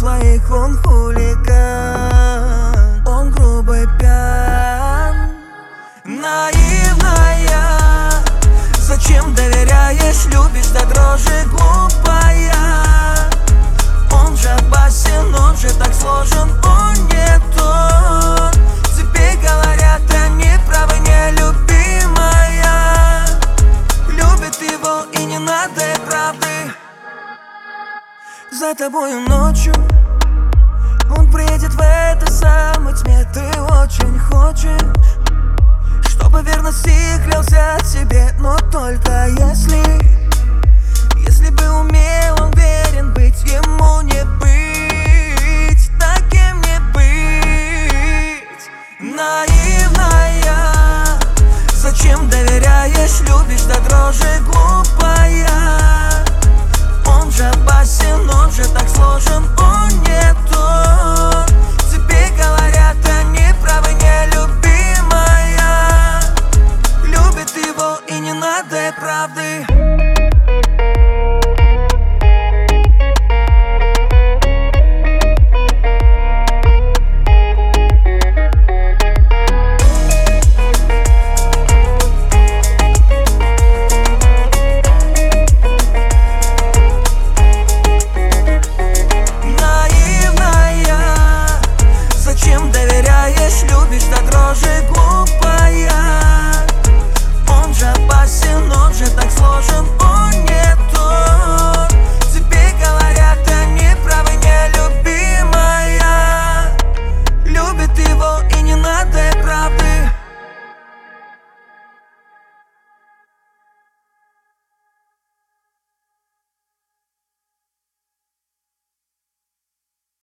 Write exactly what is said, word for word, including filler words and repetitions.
своих он хулиган. Он грубый, пьян, наивная. Зачем доверяешь, любишь до дрожи, глупая? Он же опасен, он же так сложен, он не тот. Тебе говорят, они правы, нелюбимая. Любит его и не надо и правды. За тобою ночью он приедет в этой самой тьме. Ты очень хочешь, чтобы верности клялся тебе, но только если, если бы умел он верен быть, ему не быть, таким не быть.